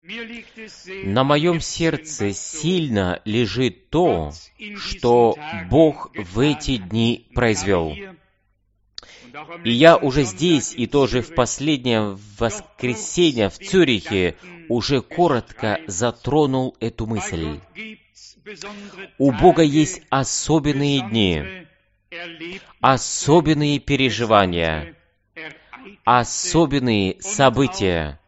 На моем сердце сильно лежит то, что Бог в эти дни произвел. И я уже здесь, и тоже в последнее воскресенье в Цюрихе уже коротко затронул эту мысль. У Бога есть особенные дни, особенные переживания, особенные события.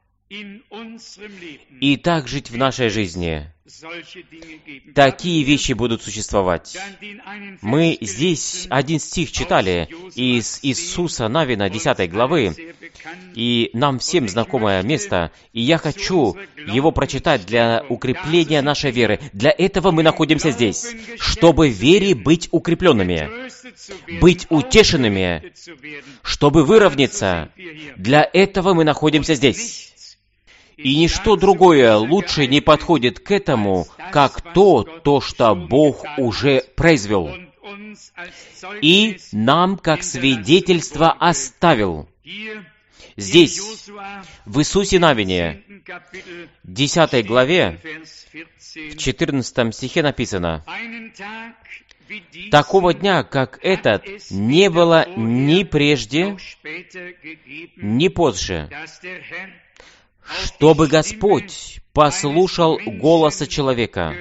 И так жить в нашей жизни. Такие вещи будут существовать. Мы здесь один стих читали из Иисуса Навина, 10 главы, и нам всем знакомое место, и я хочу его прочитать для укрепления нашей веры. Для этого мы находимся здесь, чтобы в вере быть укрепленными, быть утешенными, чтобы выровняться. Для этого мы находимся здесь. И ничто другое лучше не подходит к этому, как то, что Бог уже произвел. И нам, как свидетельство, оставил. Здесь, в Иисусе Навине, 10 главе, в 14 стихе написано: «Такого дня, как этот, не было ни прежде, ни позже, чтобы Господь послушал голоса человека.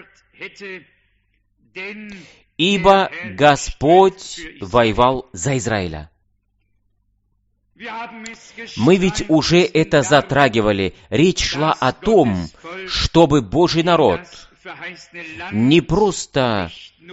Ибо Господь воевал за Израиля». Мы ведь уже это затрагивали. Речь шла о том, чтобы Божий народ не просто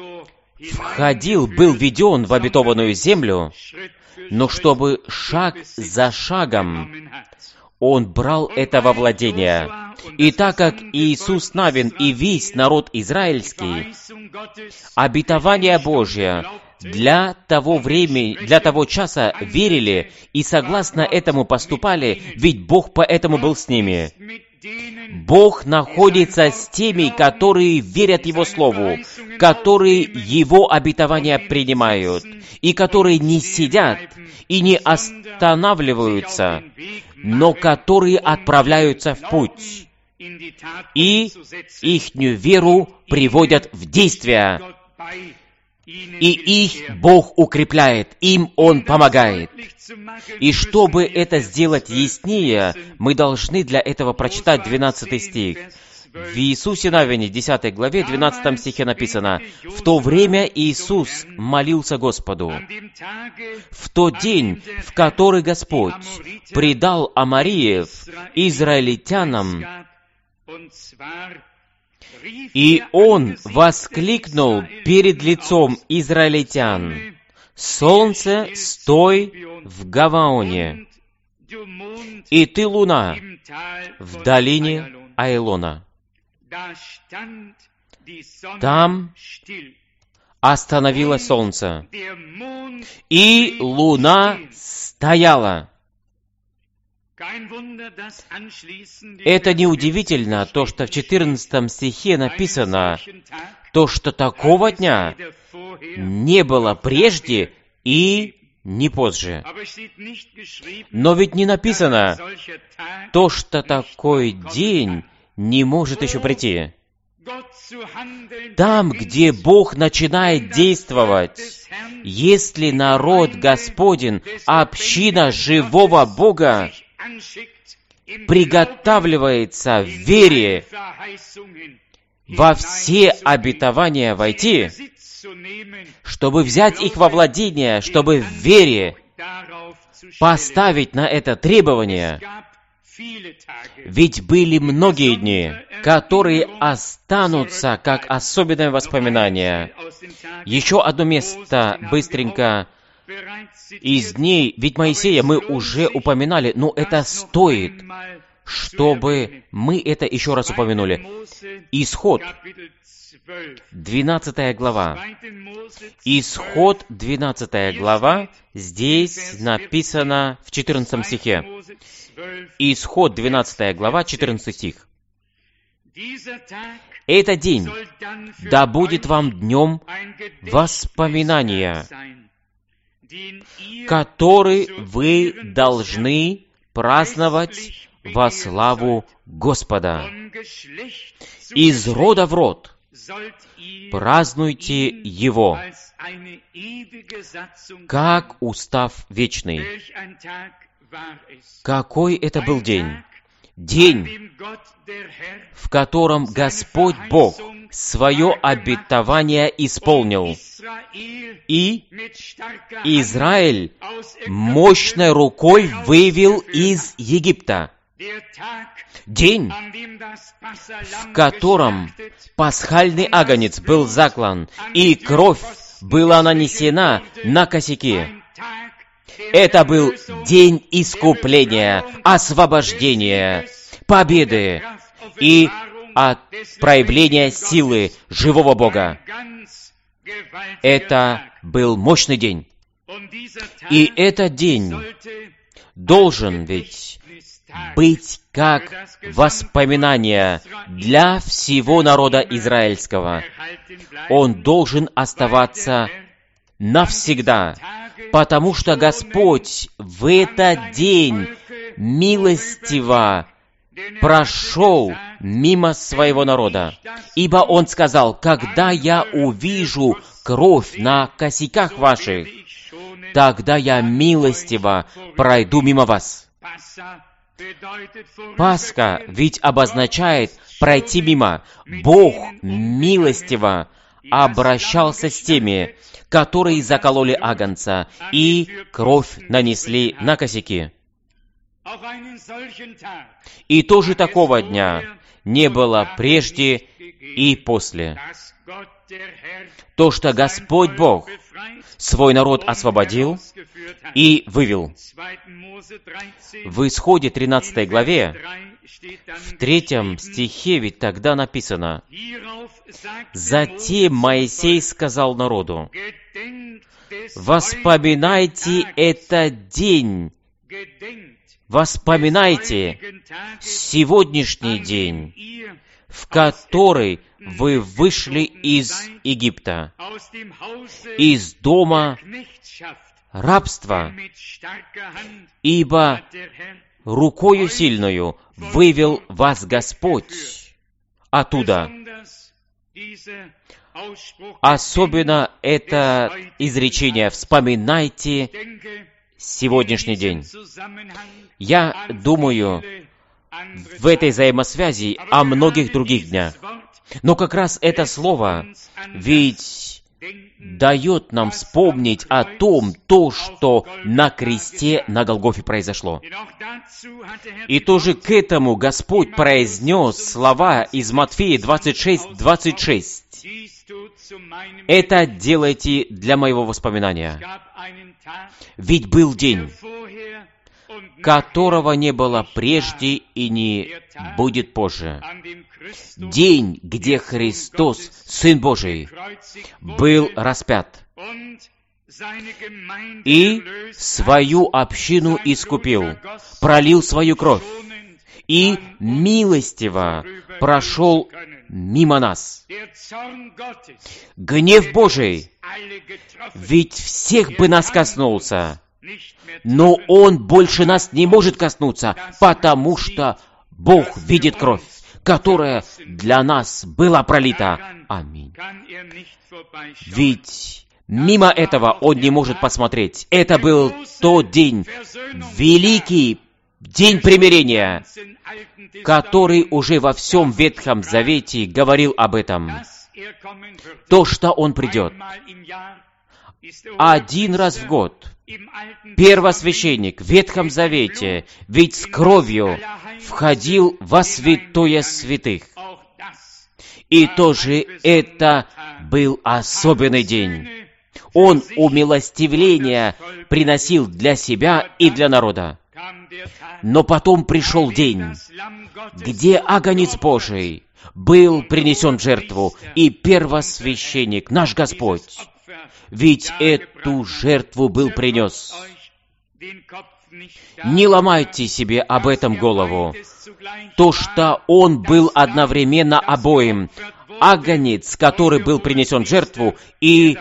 был введен в обетованную землю, но чтобы шаг за шагом он брал это во владение. И так как Иисус Навин и весь народ израильский, обетование Божье для того времени, для того часа верили и согласно этому поступали, ведь Бог поэтому был с ними. Бог находится с теми, которые верят Его Слову, которые Его обетования принимают, и которые не сидят и не останавливаются, но которые отправляются в путь, и ихнюю веру приводят в действие, и их Бог укрепляет, им Он помогает. И чтобы это сделать яснее, мы должны для этого прочитать 12 стих. В Иисусе Навине, 10 главе, 12 стихе написано: «В то время Иисус молился Господу, в тот день, в который Господь предал Амориев израильтянам, и Он воскликнул перед лицом израильтян: солнце, стой в Гаваоне, и ты, луна, в долине Аэлона». Там остановилось солнце, и луна стояла. Это неудивительно, то, что в 14 стихе написано, то, что такого дня не было прежде и не позже. Но ведь не написано то, что такой день не может еще прийти. Там, где Бог начинает действовать, если народ Господень, община живого Бога, приготавливается в вере во все обетования войти, чтобы взять их во владение, чтобы в вере поставить на это требование. Ведь были многие дни, которые останутся как особенное воспоминание. Еще одно место быстренько из дней, ведь Моисея мы уже упоминали, но это стоит, чтобы мы это еще раз упомянули. Исход, 12 глава. Исход, 12 глава, здесь написано в 14 стихе. Исход, 12 глава, 14 стих. «Этот день да будет вам днем воспоминания, который вы должны праздновать во славу Господа. Из рода в род празднуйте Его, как устав вечный. Какой это был день? День, в котором Господь Бог свое обетование исполнил, и Израиль мощной рукой вывел из Египта. День, в котором пасхальный агнец был заклан, и кровь была нанесена на косяки. Это был день искупления, освобождения, победы и от проявления силы живого Бога. Это был мощный день. И этот день должен ведь быть как воспоминание для всего народа израильского. Он должен оставаться навсегда, потому что Господь в этот день милостиво прошел мимо своего народа. Ибо Он сказал: «Когда я увижу кровь на косяках ваших, тогда я милостиво пройду мимо вас». Пасха ведь обозначает пройти мимо. Бог милостиво обращался с теми, которые закололи агнца и кровь нанесли на косяки. И тоже такого дня не было прежде и после. То, что Господь Бог свой народ освободил и вывел. В Исходе 13 главе, в 3 стихе ведь тогда написано: «Затем Моисей сказал народу: воспоминайте этот день, воспоминайте сегодняшний день, в который вы вышли из Египта, из дома рабства, ибо рукою сильную вывел вас Господь оттуда». Особенно это изречение «вспоминайте сегодняшний день». Я думаю в этой взаимосвязи о многих других днях. Но как раз это слово ведь дает нам вспомнить о том, что на кресте на Голгофе произошло. И тоже к этому Господь произнес слова из Матфея 26:26. «Это делайте для моего воспоминания». Ведь был день, которого не было прежде и не будет позже. День, где Христос, Сын Божий, был распят и свою общину искупил, пролил свою кровь и милостиво прошел мимо нас. Гнев Божий ведь всех бы нас коснулся, но Он больше нас не может коснуться, потому что Бог видит кровь, которая для нас была пролита. Аминь. Ведь мимо этого Он не может посмотреть. Это был тот день, великий день примирения, который уже во всем Ветхом Завете говорил об этом. То, что Он придет. Один раз в год первосвященник в Ветхом Завете ведь с кровью входил во святое святых. И тоже это был особенный день. Он умилостивление приносил для себя и для народа. Но потом пришел день, где агнец Божий был принесен в жертву, и первосвященник, наш Господь, ведь эту жертву был принес. Не ломайте себе об этом голову. То, что Он был одновременно обоим. Агнец, который был принесен в жертву, и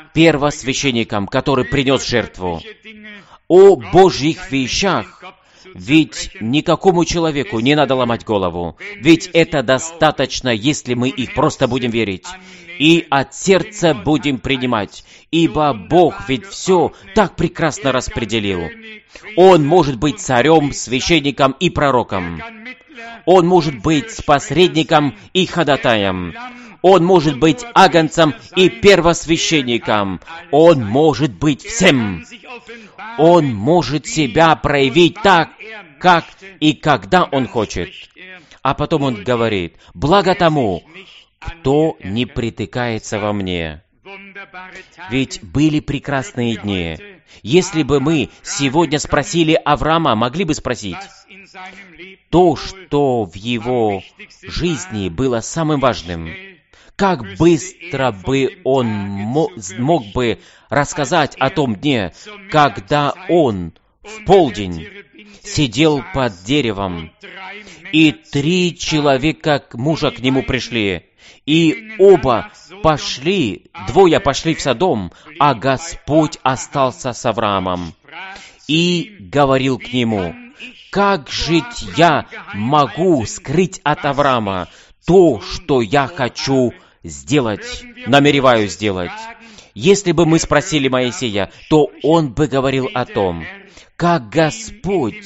первосвященником, который принес жертву. О Божьих вещах Ведь никакому человеку не надо ломать голову. Ведь это достаточно, если мы их просто будем верить. И от сердца будем принимать. Ибо Бог ведь все так прекрасно распределил. Он может быть царем, священником и пророком. Он может быть посредником и ходатаем. Он может быть агнцем и первосвященником. Он может быть всем. Он может себя проявить так, как и когда Он хочет. А потом Он говорит: «Благо тому, кто не притыкается во мне». Ведь были прекрасные дни. Если бы мы сегодня спросили Авраама, могли бы спросить, то, что в его жизни было самым важным, как быстро бы он мог бы рассказать о том дне, когда он в полдень сидел под деревом, и 3 человека мужа к нему пришли, и оба пошли, 2 пошли в Содом, а Господь остался с Авраамом и говорил к нему: «Как жить я могу скрыть от Авраама то, что я хочу сделать, намереваюсь сделать?» Если бы мы спросили Моисея, то он бы говорил о том, как Господь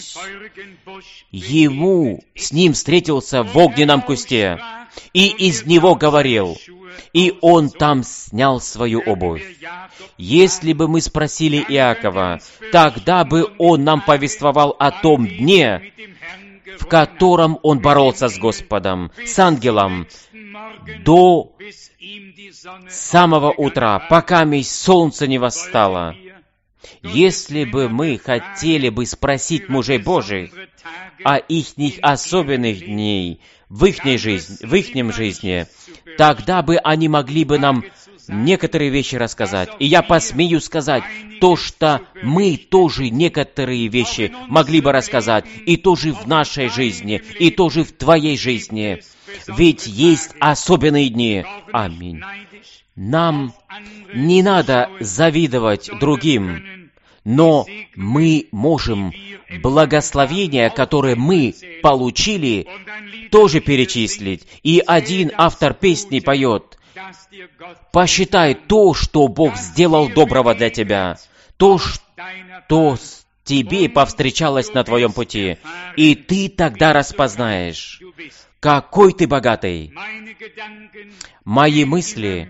с ним встретился в огненном кусте, и из него говорил, и он там снял свою обувь. Если бы мы спросили Иакова, тогда бы он нам повествовал о том дне, в котором он боролся с Господом, с ангелом, до самого утра, пока солнце не восстало. Если бы мы хотели бы спросить мужей Божьих о ихних особенных дней в ихней жизни, тогда бы они могли бы нам некоторые вещи рассказать. И я посмею сказать то, что мы тоже некоторые вещи могли бы рассказать, и тоже в нашей жизни, и тоже в твоей жизни. Ведь есть особенные дни. Аминь. Нам не надо завидовать другим, но мы можем благословения, которые мы получили, тоже перечислить. И один автор песни поет: «Посчитай то, что Бог сделал доброго для тебя, то, что тебе повстречалось на твоем пути, и ты тогда распознаешь, какой ты богатый». Мои мысли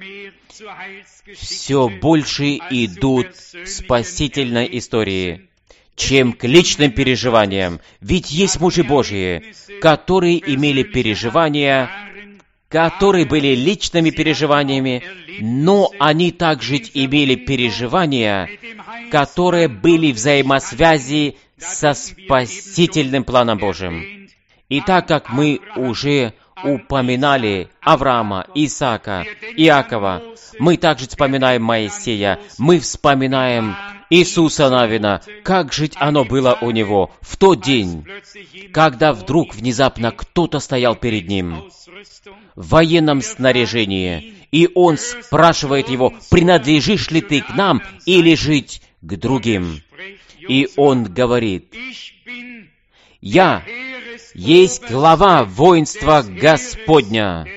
все больше идут к спасительной истории, чем к личным переживаниям. Ведь есть мужи Божьи, которые имели переживания, которые были личными переживаниями, но они также имели переживания, которые были в взаимосвязи со спасительным планом Божьим. И так как мы уже упоминали Авраама, Исаака, Иакова, мы также вспоминаем Моисея, мы вспоминаем Иисуса Навина, как жить оно было у него в тот день, когда вдруг внезапно кто-то стоял перед ним в военном снаряжении, и он спрашивает его: «Принадлежишь ли ты к нам или жить к другим?» И он говорит: «Я есть глава воинства Господня».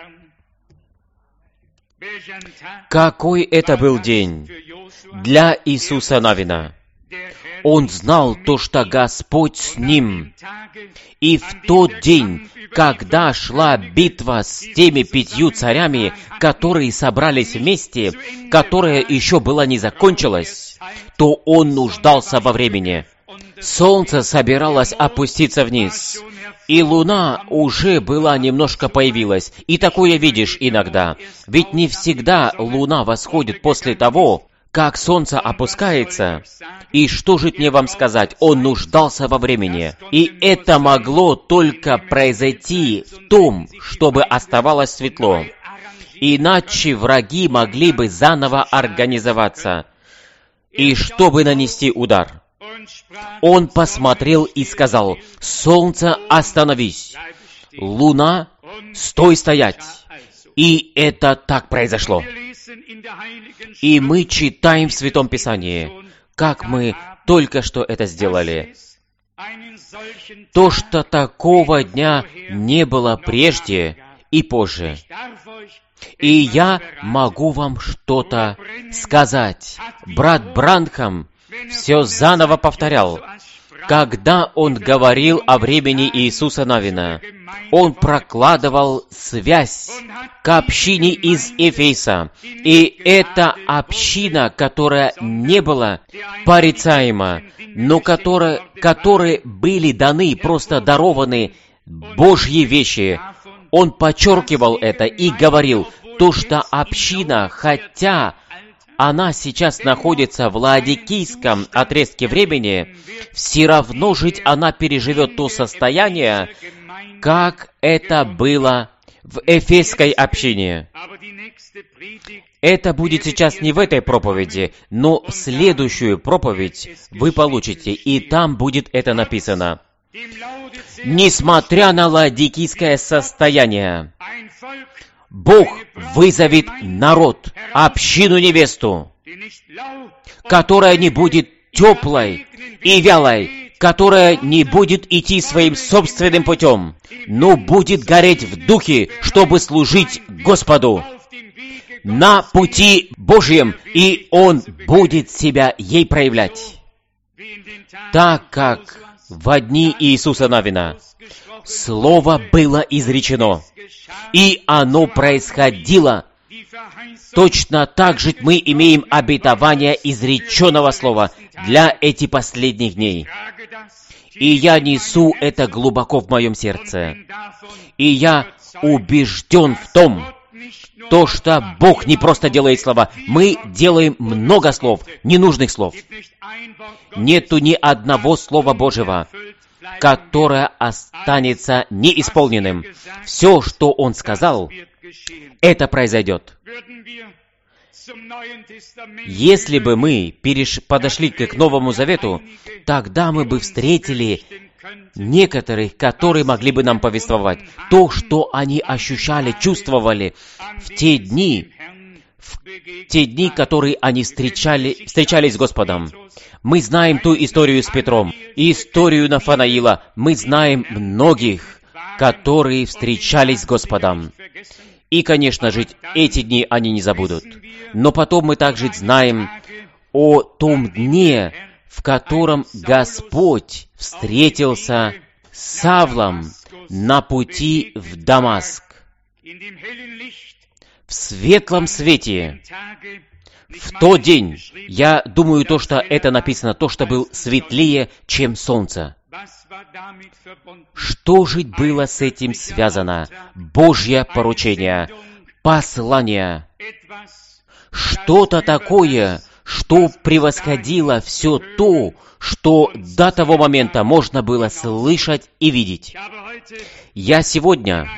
Какой это был день для Иисуса Навина! Он знал то, что Господь с ним. И в тот день, когда шла битва с теми 5 царями, которые собрались вместе, которая еще была не закончилась, то он нуждался во времени. Солнце собиралось опуститься вниз, и луна уже была немножко появилась. И такое видишь иногда. Ведь не всегда луна восходит после того, как солнце опускается. И что же мне вам сказать? Он нуждался во времени. И это могло только произойти в том, чтобы оставалось светло. Иначе враги могли бы заново организоваться, и чтобы нанести удар. Он посмотрел и сказал: «Солнце, остановись! Луна, стой стоять!» И это так произошло. И мы читаем в Святом Писании, как мы только что это сделали. То, что такого дня не было прежде и позже. И я могу вам что-то сказать. Брат Бранхам все заново повторял. Когда он говорил о времени Иисуса Навина, он прокладывал связь к общине из Эфеса. И эта община, которая не была порицаема, но которые были даны, просто дарованы Божьи вещи, он подчеркивал это и говорил, то, что община, хотя она сейчас находится в ладикийском отрезке времени, все равно жить она переживет то состояние, как это было в Эфесской общине. Это будет сейчас не в этой проповеди, но следующую проповедь вы получите, и там будет это написано. Несмотря на ладикийское состояние, Бог вызовет народ, общину-невесту, которая не будет теплой и вялой, которая не будет идти своим собственным путем, но будет гореть в духе, чтобы служить Господу на пути Божьем, и Он будет себя ей проявлять. Так как в дни Иисуса Навина Слово было изречено, и оно происходило. Точно так же мы имеем обетование изреченного Слова для этих последних дней. И я несу это глубоко в моем сердце. И я убежден в том, то, что Бог не просто делает слова. Мы делаем много слов, ненужных слов. Нету ни одного Слова Божьего, которое останется неисполненным. Все, что Он сказал, это произойдет. Если бы мы подошли к Новому Завету, тогда мы бы встретили некоторых, которые могли бы нам повествовать то, что они ощущали, чувствовали в те дни, которые они встречались с Господом. Мы знаем ту историю с Петром, историю Нафанаила. Мы знаем многих, которые встречались с Господом. И, конечно же, эти дни они не забудут. Но потом мы также знаем о том дне, в котором Господь встретился с Савлом на пути в Дамаск. В светлом свете. В тот день, я думаю, то, что это написано, то, что был светлее, чем солнце. Что же было с этим связано? Божье поручение, послание, что-то такое, что превосходило все то, что до того момента можно было слышать и видеть. Я сегодня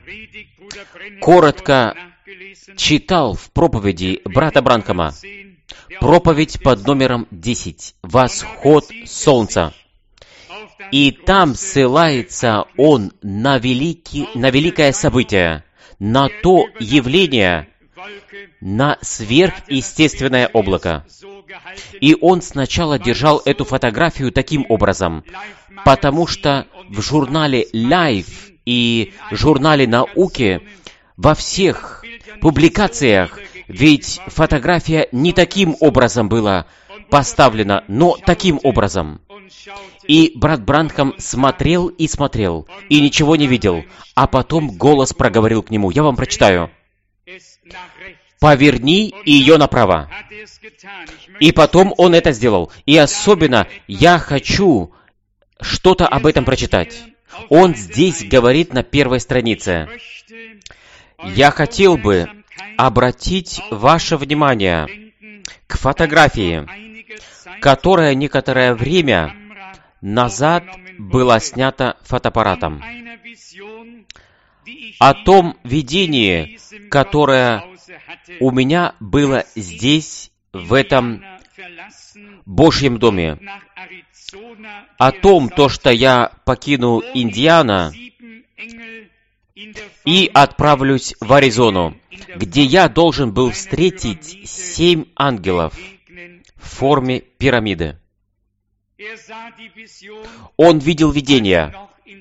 коротко читал в проповеди брата Бранхама, проповедь под номером 10, «Восход солнца». И там ссылается он на великое событие, на то явление, на сверхъестественное облако. И он сначала держал эту фотографию таким образом, потому что в журнале Life и журнале Науки во всех публикациях, ведь фотография не таким образом была поставлена, но таким образом. И брат Бранхам смотрел и смотрел, и ничего не видел. А потом голос проговорил к нему. Я вам прочитаю. «Поверни ее направо». И потом он это сделал. И особенно я хочу что-то об этом прочитать. Он здесь говорит на первой странице. Я хотел бы обратить ваше внимание к фотографии, которая некоторое время назад была снята фотоаппаратом. О том видении, которое у меня было здесь, в этом Божьем доме. О том, что я покину Индиана и отправлюсь в Аризону, где я должен был встретить 7 ангелов в форме пирамиды. Он видел видение,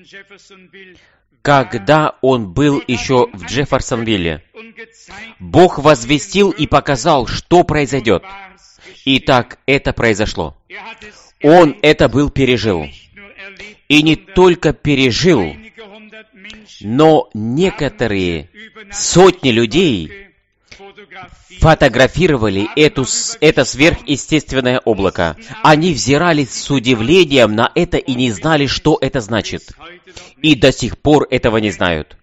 когда он был еще в Джефферсонвилле. Бог возвестил и показал, что произойдет. Итак, это произошло. Он это пережил. И не только пережил, но некоторые сотни людей фотографировали это сверхъестественное облако. Они взирали с удивлением на это и не знали, что это значит. И до сих пор этого не знают.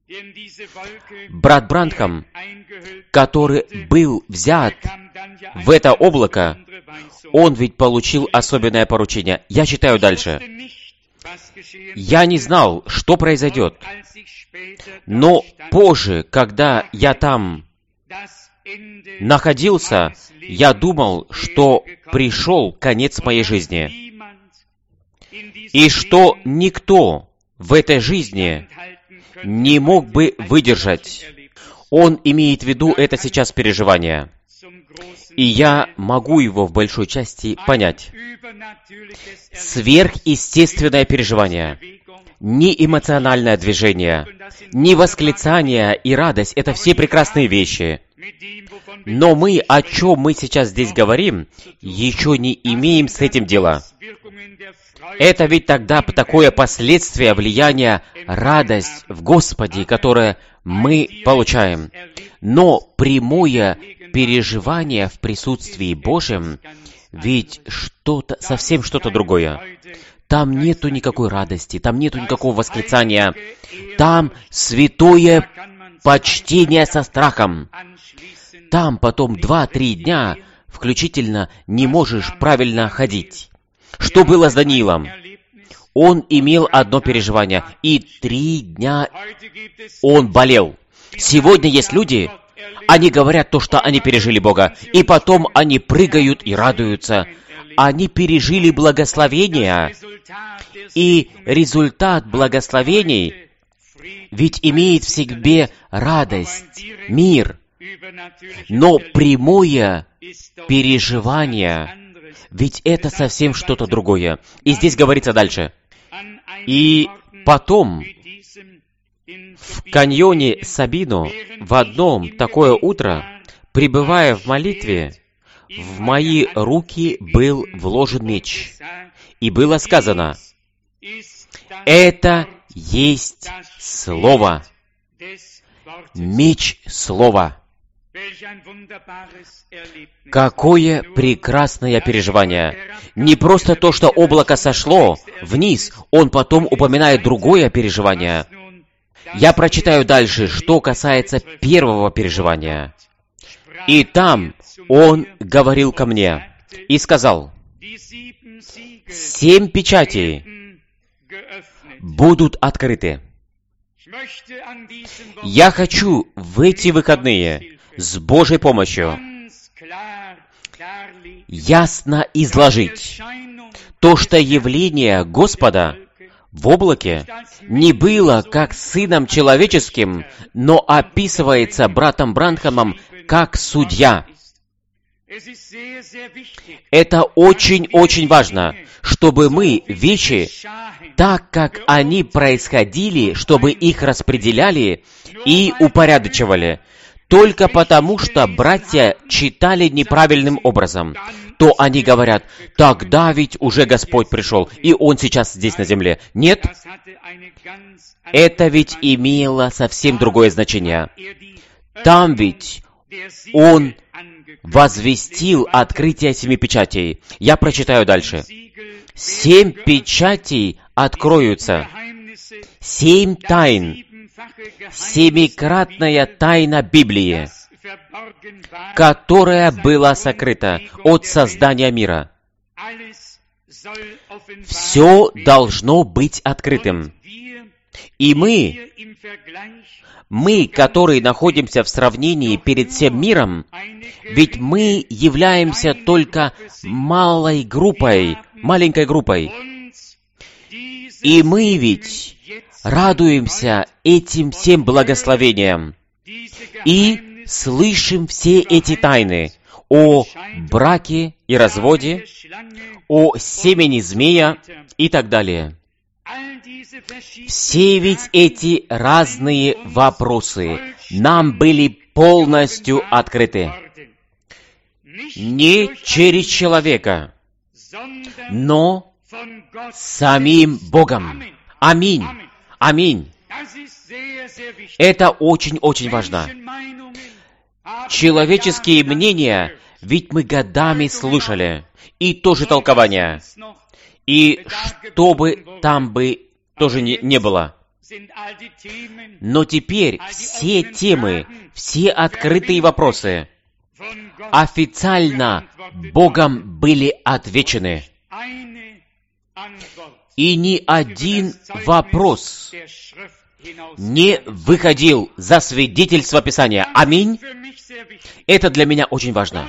Брат Бранхам, который был взят в это облако, он ведь получил особенное поручение. Я читаю дальше. Я не знал, что произойдет. Но позже, когда я там находился, я думал, что пришел конец моей жизни. И что никто в этой жизни не мог бы выдержать. Он имеет в виду это сейчас переживание. И я могу его в большой части понять. Сверхъестественное переживание. Не эмоциональное движение, не восклицание и радость — это все прекрасные вещи. Но мы, о чем мы сейчас здесь говорим, еще не имеем с этим дела. Это ведь тогда такое последствие влияния, радость в Господе, которое мы получаем. Но прямое переживание в присутствии Божьем, ведь совсем что-то другое. Там нету никакой радости, там нету никакого восклицания. Там святое почтение со страхом. Там потом 2-3 дня включительно не можешь правильно ходить. Что было с Даниилом? Он имел одно переживание, и 3 дня он болел. Сегодня есть люди, они говорят то, что они пережили Бога, и потом они прыгают и радуются. Они пережили благословение, и результат благословений ведь имеет в себе радость, мир. Но прямое переживание, ведь это совсем что-то другое. И здесь говорится дальше. И потом в каньоне Сабино в одном такое утро, пребывая в молитве, в мои руки был вложен меч. И было сказано: это есть Слово. Меч Слова. Какое прекрасное переживание! Не просто то, что облако сошло вниз, он потом упоминает другое переживание. Я прочитаю дальше, что касается первого переживания. И там он говорил ко мне и сказал: 7 печатей будут открыты. Я хочу в эти выходные с Божьей помощью ясно изложить то, что явление Господа в облаке не было как Сыном Человеческим, но описывается братом Бранхамом как судья. Это очень-очень важно, чтобы мы вещи, так как они происходили, чтобы их распределяли и упорядочивали. Только потому, что братья читали неправильным образом, то они говорят: тогда ведь уже Господь пришел, и Он сейчас здесь на земле. Нет, это ведь имело совсем другое значение. Там ведь Он возвестил открытие 7 печатей. Я прочитаю дальше. 7 печатей откроются. 7 тайн. 7-кратная тайна Библии, которая была сокрыта от создания мира. Все должно быть открытым. И мы, которые находимся в сравнении перед всем миром, ведь мы являемся только маленькой группой. И мы ведь радуемся этим всем благословениям и слышим все эти тайны о браке и разводе, о семени змея и так далее. Все ведь эти разные вопросы нам были полностью открыты. Не через человека, но самим Богом. Аминь. Аминь. Это очень-очень важно. Человеческие мнения, ведь мы годами слышали, и тоже толкование. И что бы там бы тоже не было. Но теперь все темы, все открытые вопросы официально Богом были отвечены. И ни один вопрос не выходил за свидетельство Писания. Аминь. Это для меня очень важно.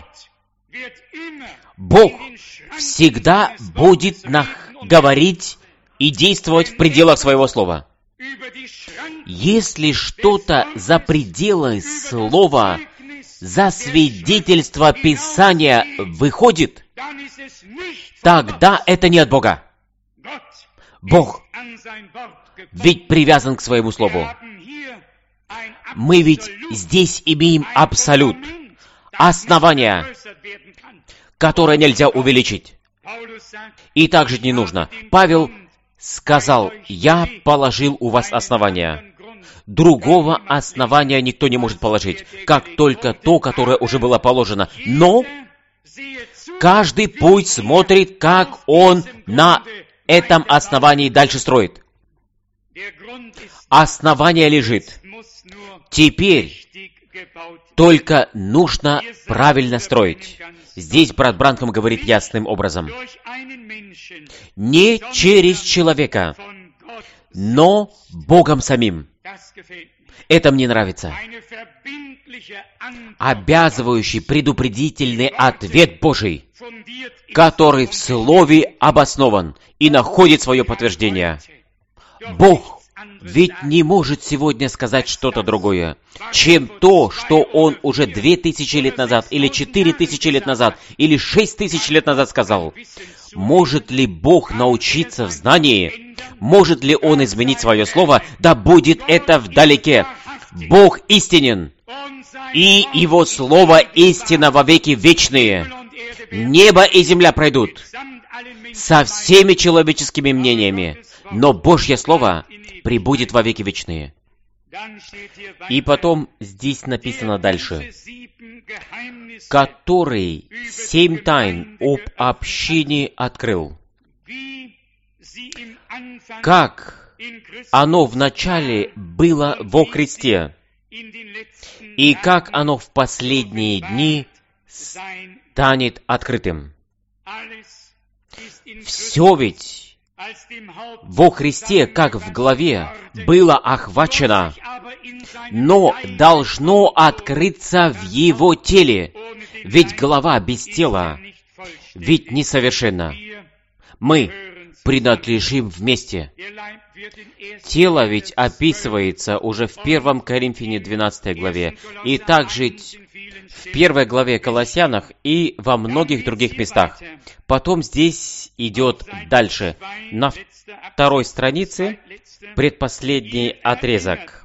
Бог всегда будет говорить и действовать в пределах своего слова. Если что-то за пределы слова, за свидетельство Писания выходит, тогда это не от Бога. Бог ведь привязан к своему слову. Мы ведь здесь имеем абсолют, основание, которое нельзя увеличить. И также не нужно. Павел сказал: «Я положил у вас основание». Другого основания никто не может положить, как только то, которое уже было положено. Но каждый путь смотрит, как он на этом основании дальше строит. Основание лежит. Теперь только нужно правильно строить. Здесь брат Бранхам говорит ясным образом. Не через человека, но Богом самим. Это мне нравится. Обязывающий предупредительный ответ Божий, который в Слове обоснован и находит свое подтверждение. Бог ведь не может сегодня сказать что-то другое, чем то, что Он уже 2000 лет назад, или 4000 лет назад, или 6000 лет назад сказал. Может ли Бог научиться в знании? Может ли Он изменить свое слово? Да будет это вдалеке. Бог истинен, и Его слово истина во веки вечные. Небо и земля пройдут со всеми человеческими мнениями, но Божье слово пребудет во веки вечные. И потом здесь написано дальше, который 7 тайн об общине открыл. Как оно вначале было во Христе, и как оно в последние дни станет открытым. Все ведь во Христе, как в главе, было охвачено, но должно открыться в Его теле, ведь голова без тела, ведь несовершенна. Мы принадлежим вместе. Тело ведь описывается уже в 1 Коринфяне 12 главе, и также в 1 главе Колоссянах и во многих других местах. Потом здесь идет дальше. На 2 странице предпоследний отрезок.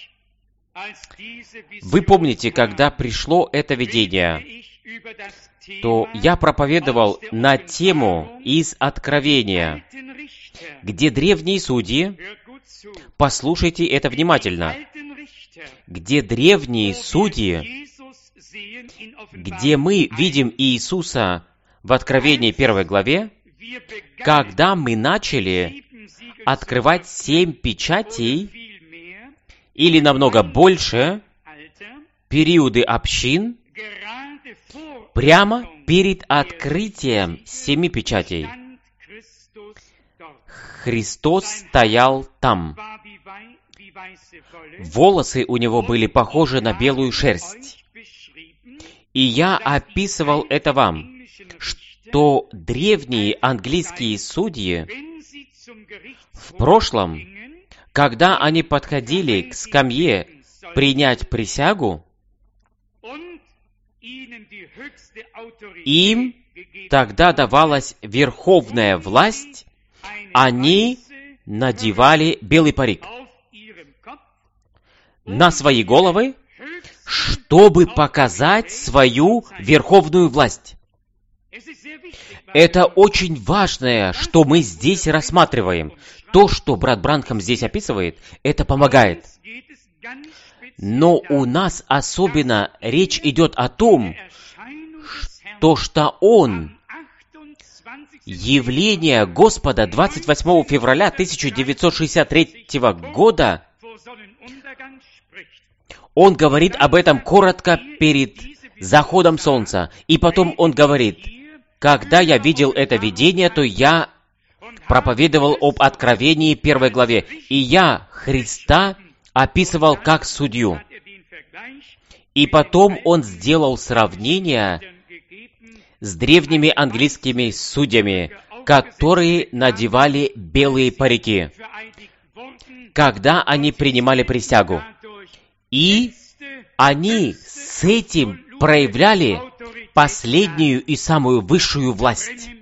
Вы помните, когда пришло это видение, то я проповедовал на тему из Откровения, где древние судьи, послушайте это внимательно, где древние судьи, где мы видим Иисуса в Откровении 1 главе, когда мы начали открывать 7 печатей, или намного больше, периоды общин, прямо перед открытием 7 печатей. Христос стоял там. Волосы у него были похожи на белую шерсть. И я описывал это вам, что древние английские судьи в прошлом, когда они подходили к скамье принять присягу, Им тогда давалась верховная власть, они надевали белый парик на свои головы, чтобы показать свою верховную власть. Это очень важное, что мы здесь рассматриваем. То, что брат Бранхам здесь описывает, это помогает. Но у нас особенно речь идет о том, что он, явление Господа 28 февраля 1963 года, он говорит об этом коротко перед заходом солнца. И потом он говорит: когда я видел это видение, то я проповедовал об Откровении 1 главе, и я Христа описывал как судью. И потом он сделал сравнение с древними английскими судьями, которые надевали белые парики, когда они принимали присягу. И они с этим проявляли последнюю и самую высшую власть.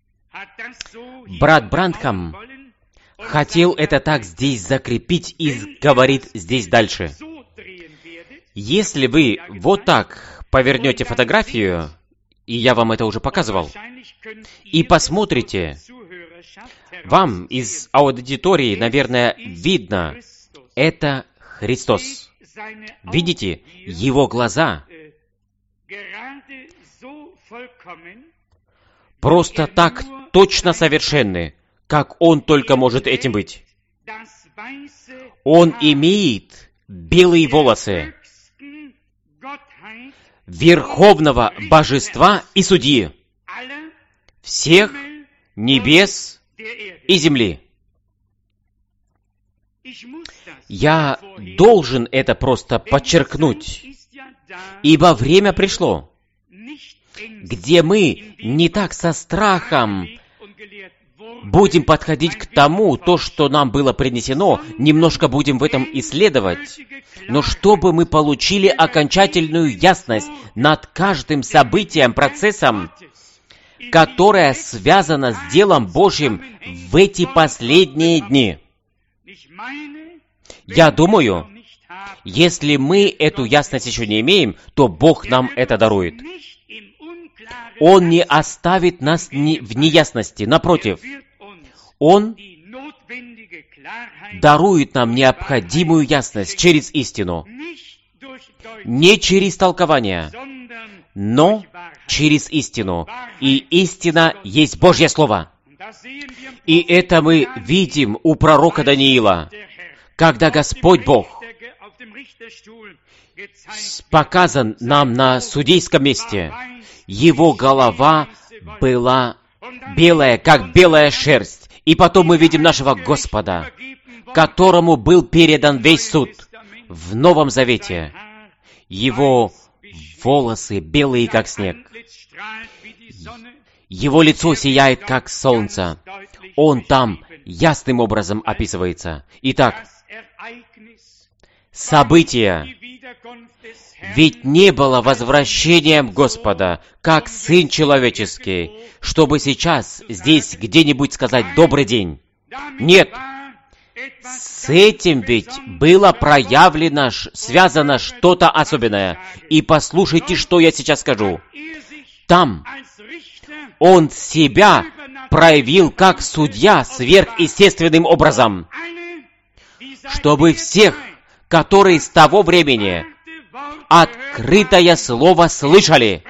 Брат Бранхам хотел это так здесь закрепить и говорит здесь дальше. Если вы вот так повернете фотографию, и я вам это уже показывал, и посмотрите, вам из аудитории, наверное, видно, это Христос. Видите, Его глаза просто так точно совершенны, как Он только может этим быть. Он имеет белые волосы верховного божества и судьи всех небес и земли. Я должен это просто подчеркнуть, ибо время пришло, где мы не так со страхом будем подходить к тому, то, что нам было принесено, немножко будем в этом исследовать, но чтобы мы получили окончательную ясность над каждым событием, процессом, которое связано с делом Божьим в эти последние дни. Я думаю, если мы эту ясность еще не имеем, то Бог нам это дарует. Он не оставит нас в неясности. Напротив, Он дарует нам необходимую ясность через истину. Не через толкование, но через истину. И истина есть Божье Слово. И это мы видим у пророка Даниила, когда Господь Бог показан нам на судейском месте. Его голова была белая, как белая шерсть. И потом мы видим нашего Господа, которому был передан весь суд в Новом Завете. Его волосы белые, как снег. Его лицо сияет, как солнце. Он там ясным образом описывается. Итак, события. Ведь не было возвращением Господа, как Сын Человеческий, чтобы сейчас здесь где-нибудь сказать «добрый день». Нет. С этим ведь было проявлено, связано что-то особенное. И послушайте, что я сейчас скажу. Там Он себя проявил как судья сверхъестественным образом, чтобы всех, которые с того времени открытое слово слышали,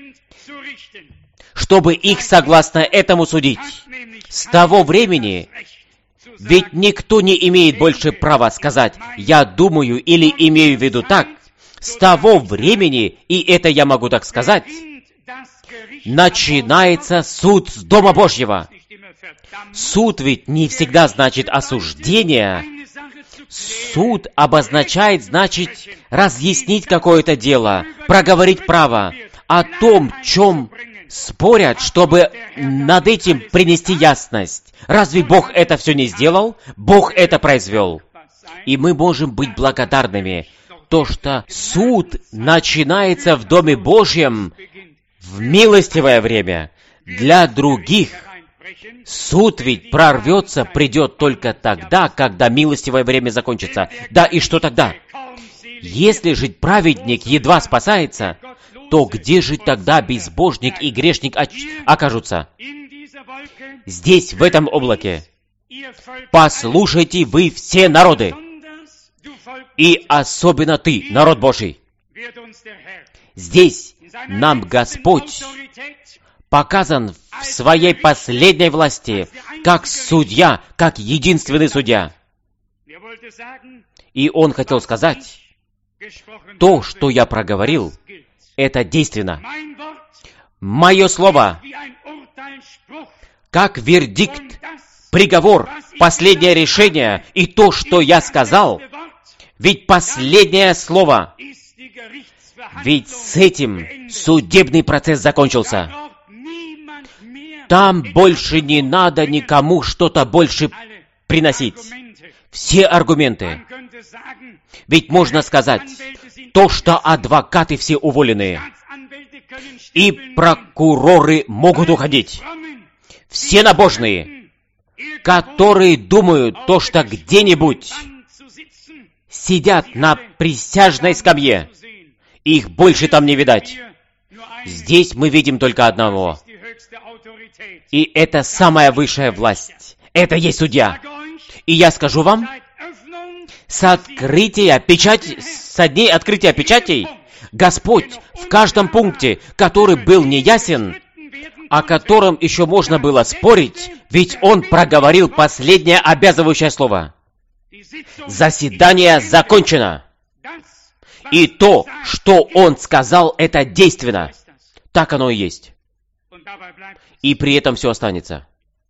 чтобы их согласно этому судить. С того времени ведь никто не имеет больше права сказать «я думаю» или «имею в виду так». С того времени, и это я могу так сказать, начинается суд с Дома Божьего. Суд ведь не всегда значит осуждение. Суд обозначает, значит, разъяснить какое-то дело, проговорить право о том, чем спорят, чтобы над этим принести ясность. Разве Бог это все не сделал? Бог это произвел. И мы можем быть благодарными. то, что суд начинается в Доме Божьем в милостивое время. Для других суд ведь прорвется, придет только тогда, когда милостивое время закончится. Да, и что тогда? Если же праведник едва спасается, то где же тогда безбожник и грешник окажутся? Здесь, в этом облаке. Послушайте вы все народы, и особенно ты, народ Божий. Здесь нам Господь показан в своей последней власти, как судья, как единственный судья. И Он хотел сказать, то, что я проговорил, это действенно. Мое слово, как вердикт, приговор, последнее решение, и то, что я сказал, ведь последнее слово, ведь с этим судебный процесс закончился. Там больше не надо никому что-то больше приносить. Все аргументы. Ведь можно сказать, то, что адвокаты все уволены, и прокуроры могут уходить. Все набожные, которые думают, то, что где-нибудь сидят на присяжной скамье, их больше там не видать. Здесь мы видим только одного. И это самая высшая власть. Это есть судья. И я скажу вам, со дней открытия печатей, Господь в каждом пункте, который был неясен, о котором еще можно было спорить, ведь Он проговорил последнее обязывающее слово. Заседание закончено. И то, что Он сказал, это действенно. Так оно и есть. И при этом все останется.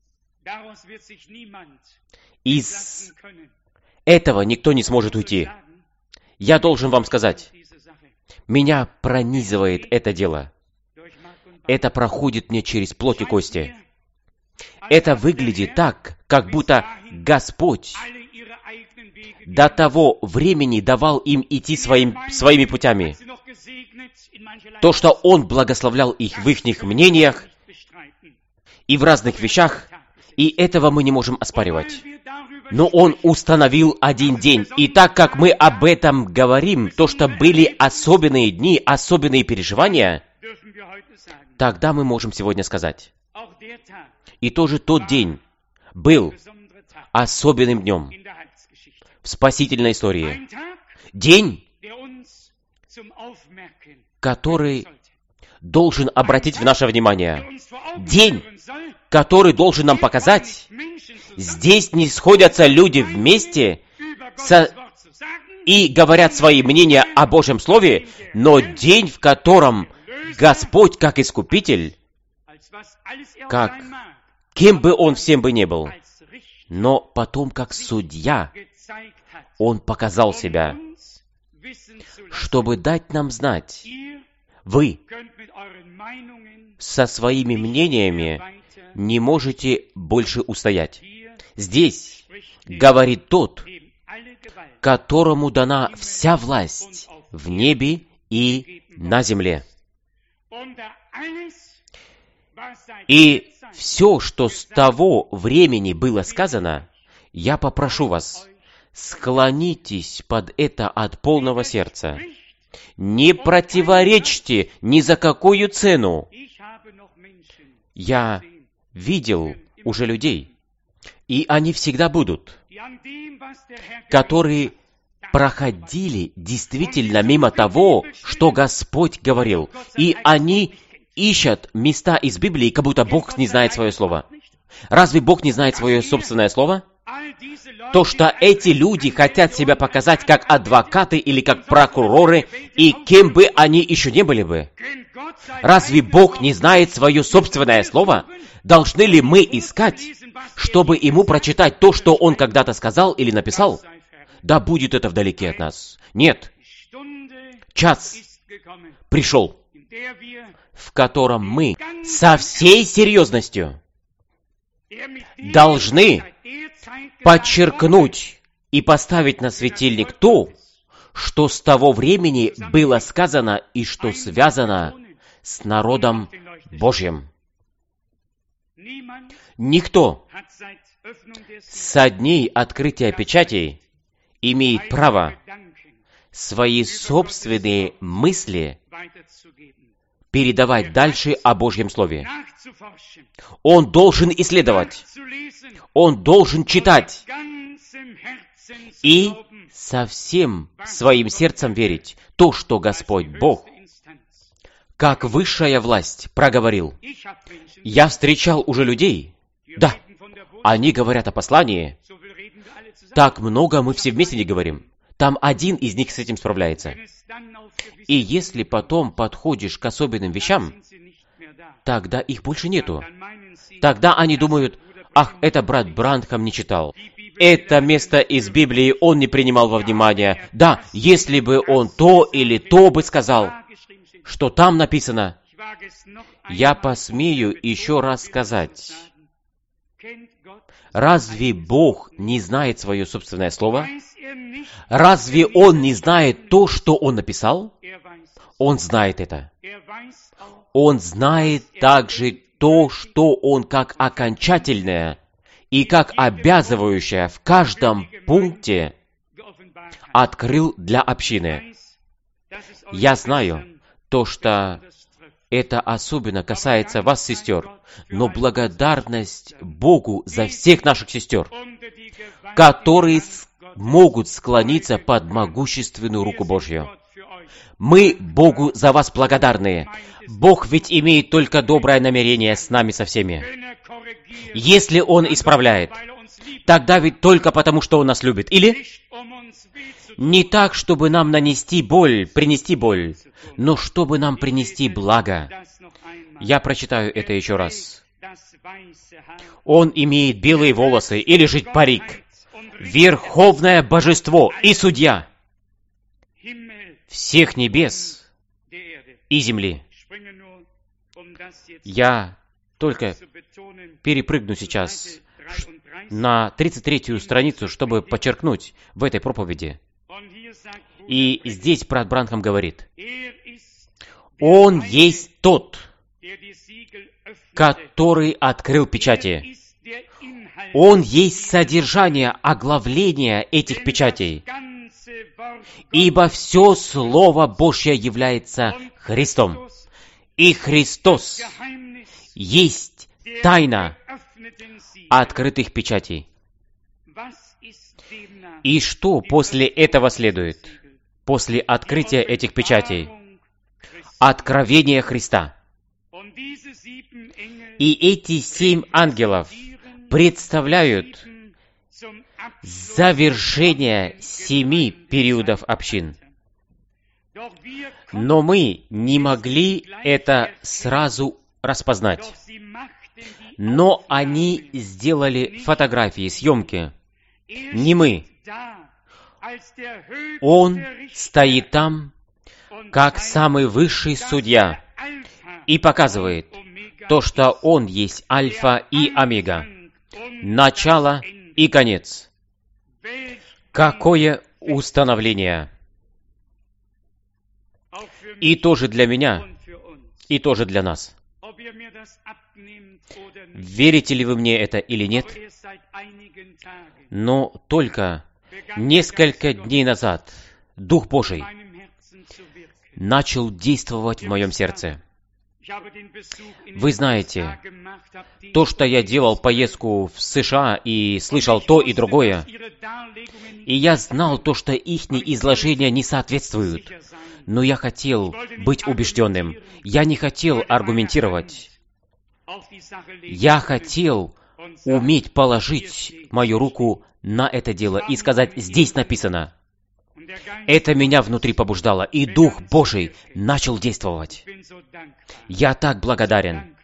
Из этого никто не сможет уйти. Я должен вам сказать, меня пронизывает это дело. Это проходит мне через плоть и кости. Это выглядит так, как будто Господь до того времени давал им идти своими путями. То, что Он благословлял их в их мнениях и в разных вещах, и этого мы не можем оспаривать. Но Он установил один день. И так как мы об этом говорим, то, что были особенные дни, особенные переживания, тогда мы можем сегодня сказать. И тоже тот день был особенным днем в спасительной истории. День, который должен обратить в наше внимание. День, который должен нам показать, здесь не сходятся люди вместе и говорят свои мнения о Божьем Слове, но день, в котором Господь, как Искупитель, как кем бы Он всем бы не был, но потом, как судья, Он показал себя, чтобы дать нам знать, вы со своими мнениями не можете больше устоять. Здесь говорит тот, которому дана вся власть в небе и на земле. И все, что с того времени было сказано, я попрошу вас, склонитесь под это от полного сердца. Не противоречьте ни за какую цену. Я видел уже людей, и они всегда будут, которые проходили действительно мимо того, что Господь говорил. И они ищут места из Библии, как будто Бог не знает свое слово. Разве Бог не знает свое собственное слово? То, что эти люди хотят себя показать как адвокаты или как прокуроры, и кем бы они еще не были бы. Разве Бог не знает свое собственное слово? Должны ли мы искать, чтобы Ему прочитать то, что Он когда-то сказал или написал? Да будет это вдалеке от нас. Нет. Час пришел, в котором мы со всей серьезностью должны подчеркнуть и поставить на светильник то, что с того времени было сказано и что связано с народом Божьим. Никто со дней открытия печатей имеет право свои собственные мысли передавать дальше о Божьем Слове. Он должен исследовать, он должен читать и со всем своим сердцем верить то, что Господь Бог, как высшая власть, проговорил. Я встречал уже людей, да, они говорят о послании, так много мы все вместе не говорим. Там один из них с этим справляется. И если потом подходишь к особенным вещам, тогда их больше нету. Тогда они думают, ах, это брат Бранхам не читал. Это место из Библии он не принимал во внимание. Да, если бы он то или то бы сказал, что там написано, я посмею еще раз сказать, разве Бог не знает свое собственное слово? Разве Он не знает то, что Он написал? Он знает это. Он знает также то, что Он как окончательное и как обязывающее в каждом пункте открыл для общины. Я знаю то, что это особенно касается вас, сестер, но благодарность Богу за всех наших сестер, которые могут склониться под могущественную руку Божью. Мы Богу за вас благодарны. Бог ведь имеет только доброе намерение с нами со всеми. Если Он исправляет, тогда ведь только потому, что Он нас любит. Или не так, чтобы нам нанести боль, принести боль, но чтобы нам принести благо. Я прочитаю это еще раз. Он имеет белые волосы и лежит парик. Верховное божество и судья всех небес и земли. Я только перепрыгну сейчас на 33-ю страницу, чтобы подчеркнуть в этой проповеди. И здесь брат Бранхам говорит, Он есть тот, который открыл печати. Он есть содержание, оглавление этих печатей. Ибо все Слово Божье является Христом. И Христос есть тайна открытых печатей. И что после этого следует? После открытия этих печатей? Откровение Христа. И эти 7 ангелов представляют завершение 7 периодов общин. Но мы не могли это сразу распознать. Но они сделали фотографии, съемки. Не мы. Он стоит там, как самый высший судья, и показывает то, что Он есть Альфа и Омега, начало и конец. Какое установление! И тоже для меня, и тоже для нас. Верите ли вы мне это или нет? Но только несколько дней назад Дух Божий начал действовать в моем сердце. Вы знаете, то, что я делал поездку в США и слышал то и другое, и я знал то, что ихние изложения не соответствуют, но я хотел быть убежденным. Я не хотел аргументировать. Я хотел уметь положить мою руку на это дело и сказать, здесь написано. Это меня внутри побуждало, и Дух Божий начал действовать. Я так благодарен,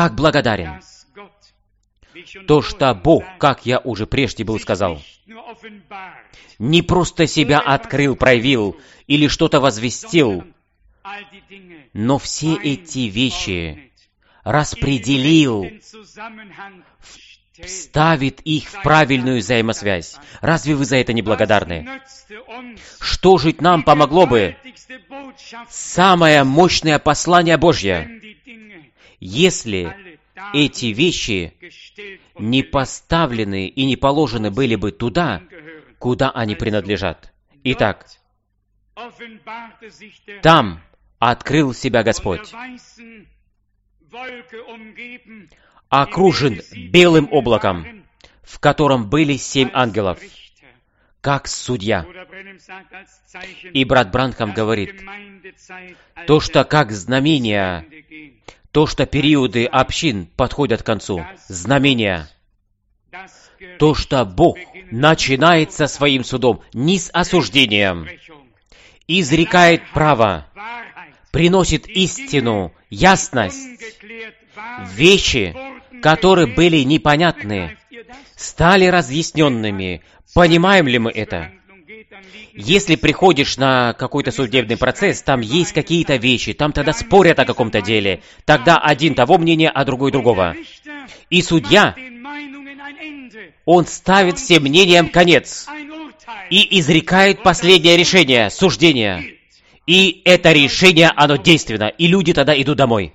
то, что Бог, как я уже прежде был сказал, не просто себя открыл, проявил или что-то возвестил, но все эти вещи распределил ставит их в правильную взаимосвязь. Разве вы за это не благодарны? Что же нам помогло бы? Самое мощное послание Божье, если эти вещи не поставлены и не положены были бы туда, куда они принадлежат. Итак, там открыл себя Господь, окружен белым облаком, в котором были 7 ангелов, как судья. И брат Бранхам говорит, то, что как знамение, то, что периоды общин подходят к концу, знамения, то, что Бог начинает со своим судом не с осуждением, изрекает право, приносит истину, ясность, вещи, которые были непонятны, стали разъясненными. Понимаем ли мы это? Если приходишь на какой-то судебный процесс, там есть какие-то вещи, там тогда спорят о каком-то деле, тогда один того мнения, а другой другого. И судья, он ставит всем мнениям конец и изрекает последнее решение, суждение. И это решение, оно действенно, и люди тогда идут домой.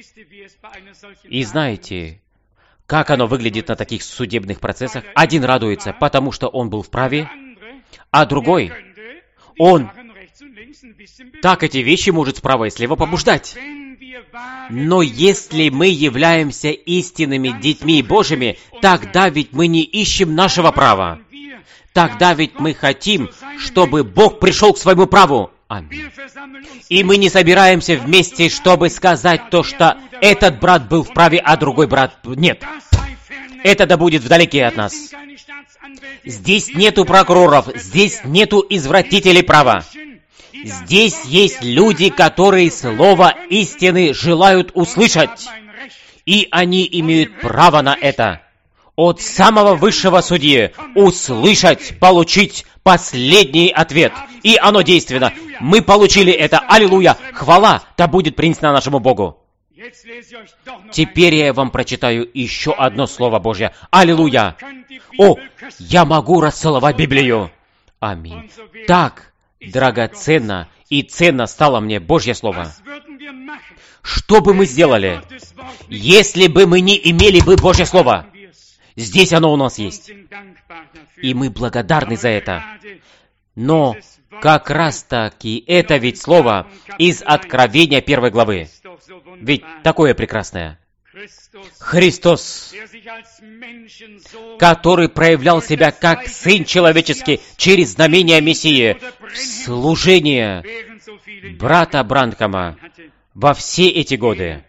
И знаете, как оно выглядит на таких судебных процессах? Один радуется, потому что он был вправе, а другой, он так эти вещи может справа и слева побуждать. Но если мы являемся истинными детьми Божьими, тогда ведь мы не ищем нашего права. Тогда ведь мы хотим, чтобы Бог пришел к своему праву. Аминь. И мы не собираемся вместе, чтобы сказать то, что этот брат был вправе, а другой брат нет. Это да будет вдалеке от нас. Здесь нету прокуроров, здесь нету извратителей права. Здесь есть люди, которые слово истины желают услышать. И они имеют право на это. От самого высшего судьи услышать, получить последний ответ. И оно действенно. Мы получили это. Аллилуйя! Хвала да будет принесена нашему Богу. Теперь я вам прочитаю еще одно Слово Божье. Аллилуйя! О, я могу расцеловать Библию. Аминь. Так драгоценно и ценно стало мне Божье Слово. Что бы мы сделали, если бы мы не имели бы Божье Слово? Здесь оно у нас есть. И мы благодарны за это. Но как раз-таки это ведь слово из Откровения 1 главы. Ведь такое прекрасное. Христос, который проявлял себя как Сын Человеческий через знамение Мессии, служение брата Бранхама во все эти годы.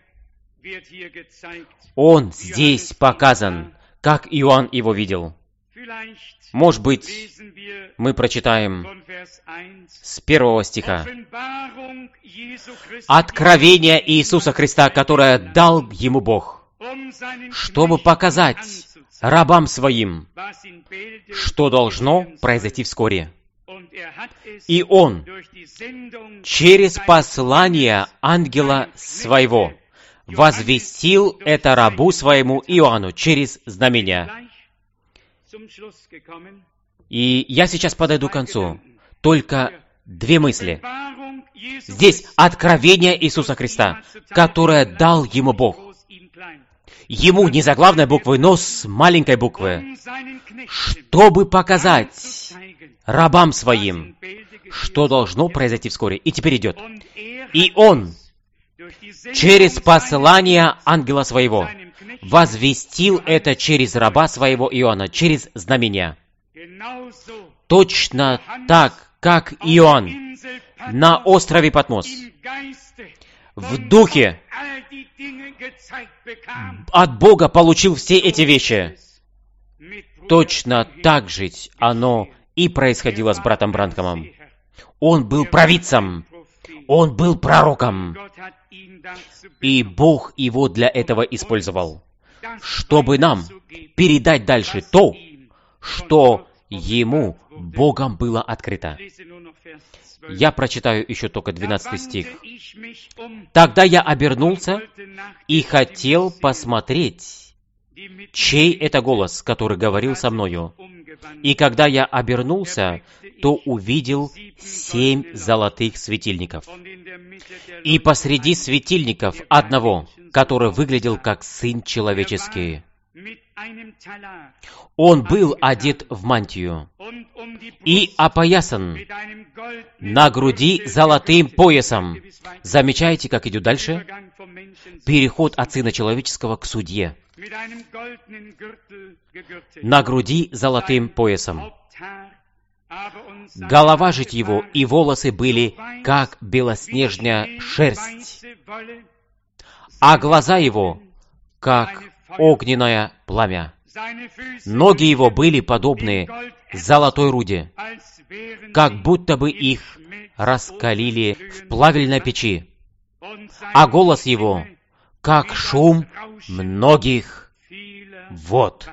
Он здесь показан, как Иоанн его видел. Может быть, мы прочитаем с 1 стиха. Откровение Иисуса Христа, которое дал ему Бог, чтобы показать рабам своим, что должно произойти вскоре. И Он через послание ангела своего возвестил это рабу своему Иоанну через знамения. И я сейчас подойду к концу. Только 2 мысли. Здесь откровение Иисуса Христа, которое дал ему Бог. Ему не заглавной буквы, но с маленькой буквы. Чтобы показать рабам своим, что должно произойти вскоре. И теперь идет. И Он через послание ангела своего возвестил это через раба своего Иоанна, через знамения. Точно так, как Иоанн на острове Патмос в духе от Бога получил все эти вещи. Точно так же оно и происходило с братом Бранхамом. Он был провидцем, он был пророком, и Бог его для этого использовал, чтобы нам передать дальше то, что ему Богом было открыто. Я прочитаю еще только 12 стих. «Тогда я обернулся и хотел посмотреть чей это голос, который говорил со мною? И когда я обернулся, то увидел 7 золотых светильников. И посреди светильников одного, который выглядел как Сын Человеческий. Он был одет в мантию и опоясан на груди золотым поясом. Замечаете, как идет дальше? Переход от Сына Человеческого к судье. На груди золотым поясом. Голова же его и волосы были, как белоснежная шерсть, а глаза его, как огненное пламя. Ноги его были подобны золотой руде, как будто бы их раскалили в плавильной печи, а голос его, как шум многих вод.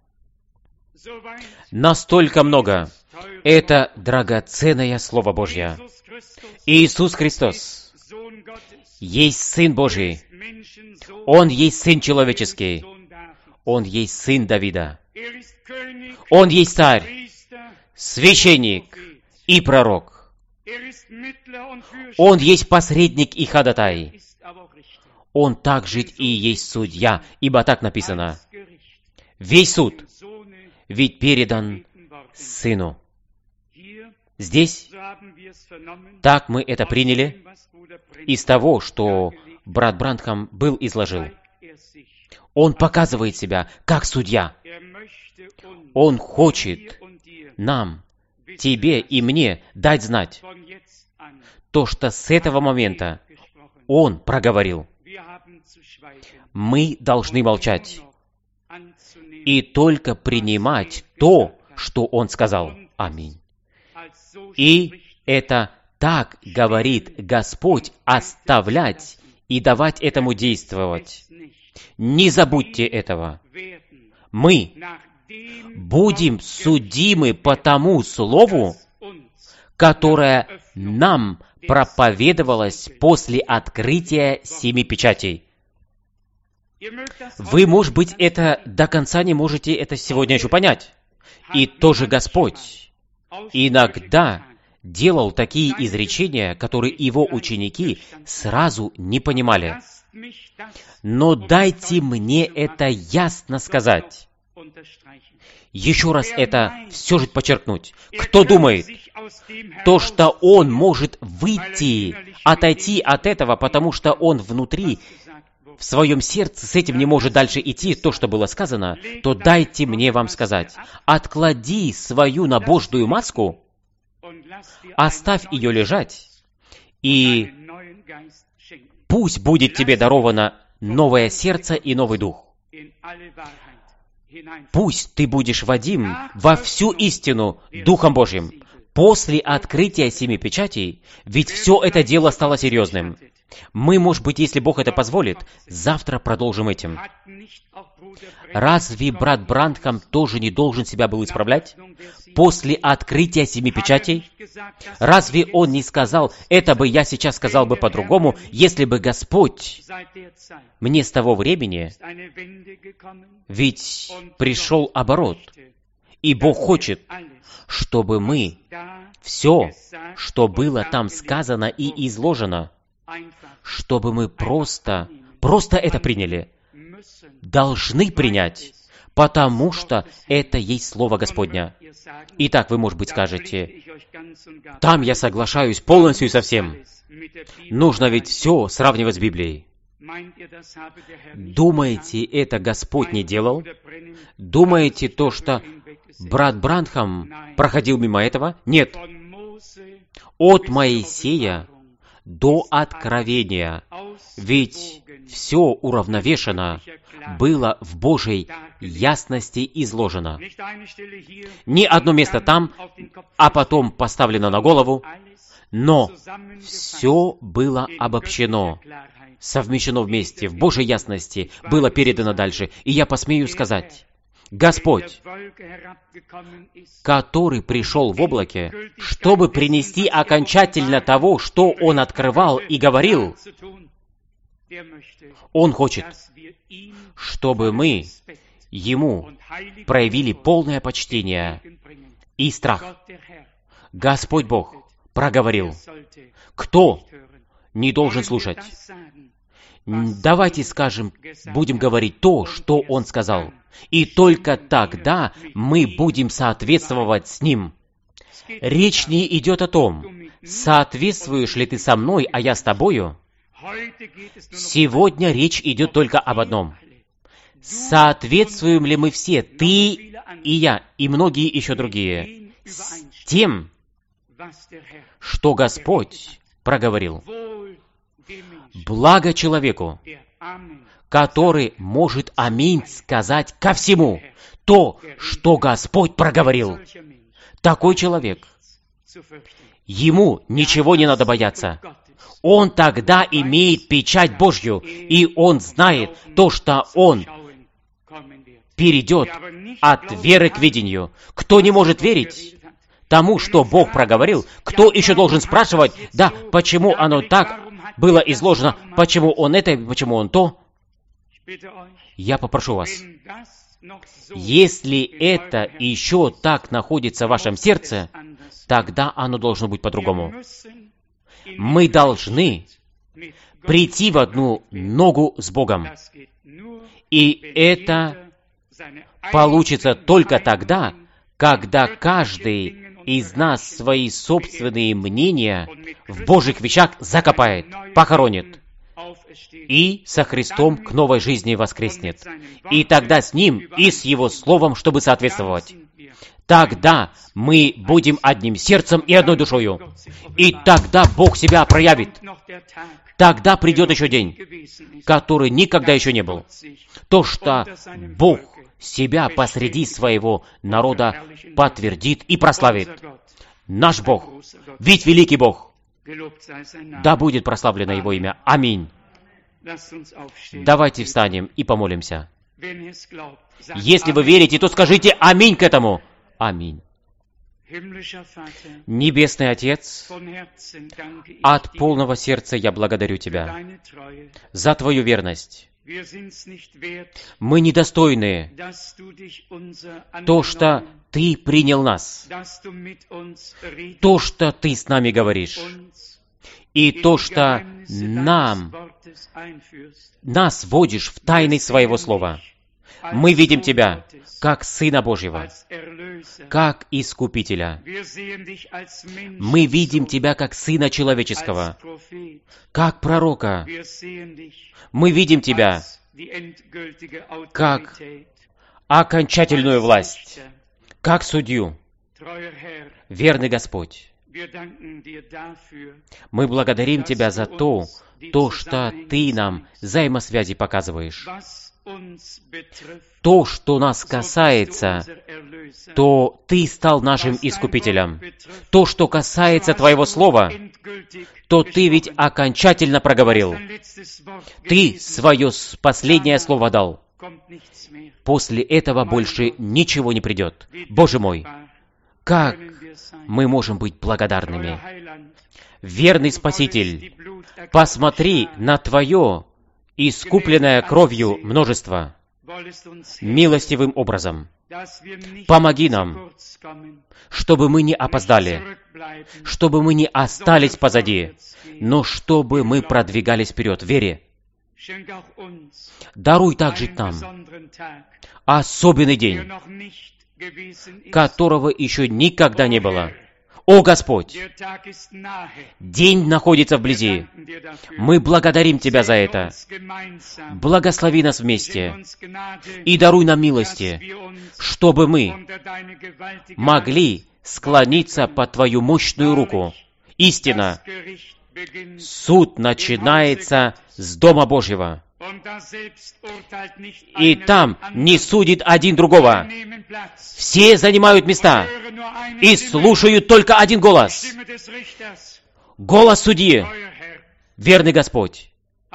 Настолько много. Это драгоценное Слово Божье. Иисус Христос есть Сын Божий. Он есть Сын Человеческий. Он есть Сын Давида. Он есть Царь, священник и пророк. Он есть посредник и ходатай. Он также и есть судья, ибо так написано. Весь суд ведь передан Сыну. Здесь, так мы это приняли из того, что брат Бранхам изложил. Он показывает себя как судья. Он хочет нам, тебе и мне дать знать то, что с этого момента Он проговорил. Мы должны молчать и только принимать то, что Он сказал. Аминь. И это так говорит Господь, оставлять и давать этому действовать. Не забудьте этого. Мы будем судимы по тому слову, которое нам проповедовалось после открытия 7 печатей. Вы, может быть, это до конца не можете это сегодня еще понять. И тоже Господь иногда делал такие изречения, которые Его ученики сразу не понимали. Но дайте мне это ясно сказать. Еще раз это все же подчеркнуть. Кто думает, то, что он может выйти, отойти от этого, потому что он внутри, в своем сердце, с этим не может дальше идти то, что было сказано, то дайте мне вам сказать. Отклади свою набожную маску, оставь ее лежать, и пусть будет тебе даровано новое сердце и новый дух. Пусть ты будешь водим во всю истину Духом Божьим. После открытия 7 печатей, ведь все это дело стало серьезным. Мы, может быть, если Бог это позволит, завтра продолжим этим. Разве брат Бранхам тоже не должен себя был исправлять? После открытия 7 печатей? Разве он не сказал, это бы я сейчас сказал бы по-другому, если бы Господь мне с того времени, ведь пришел оборот, и Бог хочет, чтобы мы все, что было там сказано и изложено, чтобы мы просто это приняли, должны принять, потому что это есть Слово Господня. Итак, вы, может быть, скажете, там я соглашаюсь полностью и совсем. Нужно ведь все сравнивать с Библией. Думаете, это Господь не делал? Думаете, то, что брат Бранхам проходил мимо этого? Нет. От Моисея до Откровения, ведь все уравновешено было в Божьей ясности изложено. Не одно место там, а потом поставлено на голову, но все было обобщено, совмещено вместе, в Божьей ясности, было передано дальше. И я посмею сказать, Господь, который пришел в облаке, чтобы принести окончательно того, что Он открывал и говорил, Он хочет, чтобы мы Ему проявили полное почтение и страх. Господь Бог проговорил: кто не должен слушать? Давайте скажем, будем говорить то, что Он сказал. И только тогда мы будем соответствовать с Ним. Речь не идет о том, соответствуешь ли ты со мной, а я с тобою. Сегодня речь идет только об одном. Соответствуем ли мы все, ты и я, и многие еще другие, с тем, что Господь проговорил? Благо человеку, который может аминь сказать ко всему, то, что Господь проговорил. Такой человек, ему ничего не надо бояться. Он тогда имеет печать Божью, и он знает то, что он перейдет от веры к видению. Кто не может верить тому, что Бог проговорил, кто еще должен спрашивать, да, почему оно так было изложено, почему он это, почему он то? Я попрошу вас, если это еще так находится в вашем сердце, тогда оно должно быть по-другому. Мы должны прийти в одну ногу с Богом. И это получится только тогда, когда каждый из нас свои собственные мнения в Божьих вещах закопает, похоронит и со Христом к новой жизни воскреснет. И тогда с Ним и с Его Словом, чтобы соответствовать. Тогда мы будем одним сердцем и одной душою. И тогда Бог себя проявит. Тогда придет еще день, который никогда еще не был. То, что Бог себя посреди своего народа подтвердит и прославит. Наш Бог, ведь великий Бог. Да будет прославлено Его имя. Аминь. Давайте встанем и помолимся. Если вы верите, то скажите аминь к этому. Аминь. Небесный Отец, от полного сердца я благодарю Тебя за Твою верность. Мы недостойны то, что Ты принял нас, то, что Ты с нами говоришь, и то, что нас вводишь в тайны Своего Слова. Мы видим Тебя как Сына Божьего, как Искупителя. Мы видим Тебя как Сына Человеческого, как Пророка. Мы видим Тебя как окончательную власть, как Судью. Верный Господь, мы благодарим Тебя за то, что Ты нам взаимосвязи показываешь. То, что нас касается, то Ты стал нашим Искупителем. То, что касается Твоего Слова, то Ты ведь окончательно проговорил. Ты свое последнее слово дал. После этого больше ничего не придет. Боже мой, как мы можем быть благодарными? Верный Спаситель, посмотри на Твое искупленное кровью множество, милостивым образом. Помоги нам, чтобы мы не опоздали, чтобы мы не остались позади, но чтобы мы продвигались вперед в вере. Даруй также нам особенный день, которого еще никогда не было. О Господь, день находится вблизи. Мы благодарим Тебя за это. Благослови нас вместе и даруй нам милости, чтобы мы могли склониться под Твою мощную руку. Истина, суд начинается с Дома Божьего. И там не судит один другого. Все занимают места и слушают только один голос. Голос судьи. Верный Господь.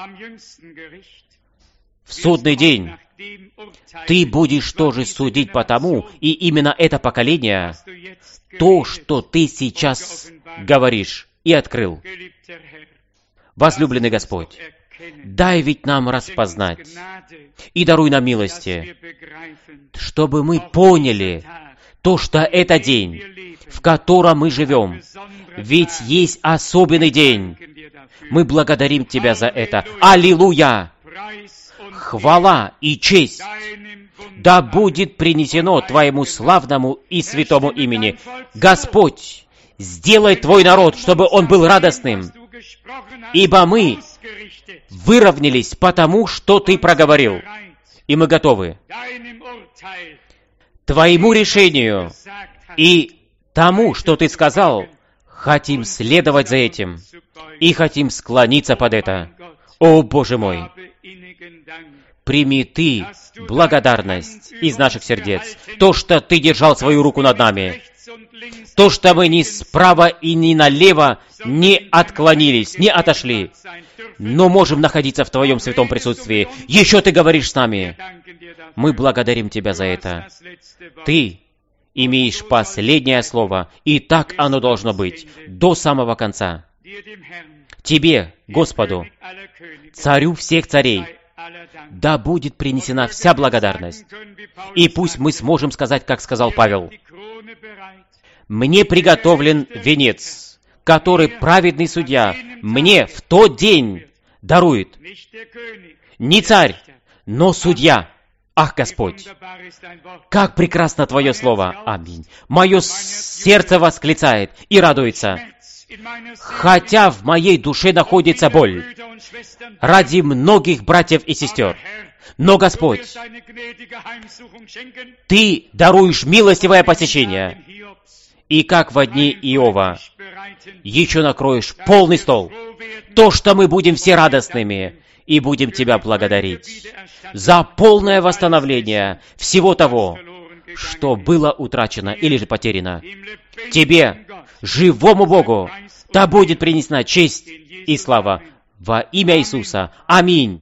В судный день Ты будешь тоже судить по тому, и именно это поколение, то, что Ты сейчас говоришь и открыл. Возлюбленный Господь, дай ведь нам распознать и даруй нам милости, чтобы мы поняли то, что это день, в котором мы живем. Ведь есть особенный день. Мы благодарим Тебя за это. Аллилуйя! Хвала и честь да будет принесено Твоему славному и святому имени. Господь, сделай Твой народ, чтобы он был радостным, ибо мы выровнялись потому, что Ты проговорил, и мы готовы Твоему решению и тому, что Ты сказал, хотим следовать за этим и хотим склониться под это. О, Боже мой! Прими Ты благодарность из наших сердец. То, что Ты держал свою руку над нами. То, что мы ни справа и ни налево не отклонились, не отошли, но можем находиться в Твоем святом присутствии. Еще Ты говоришь с нами. Мы благодарим Тебя за это. Ты имеешь последнее слово, и так оно должно быть до самого конца. Тебе, Господу, Царю всех царей, да будет принесена вся благодарность. И пусть мы сможем сказать, как сказал Павел, «Мне приготовлен венец, который праведный судья мне в тот день дарует. Не царь, но судья». Ах, Господь, как прекрасно Твое Слово! Аминь. Мое сердце восклицает и радуется. Хотя в моей душе находится боль ради многих братьев и сестер. Но, Господь, Ты даруешь милостивое посещение. И как во дни Иова, еще накроешь полный стол. То, что мы будем все радостными и будем Тебя благодарить за полное восстановление всего того, что было утрачено или же потеряно. Тебе, живому Богу, да будет принесена честь и слава во имя Иисуса. Аминь.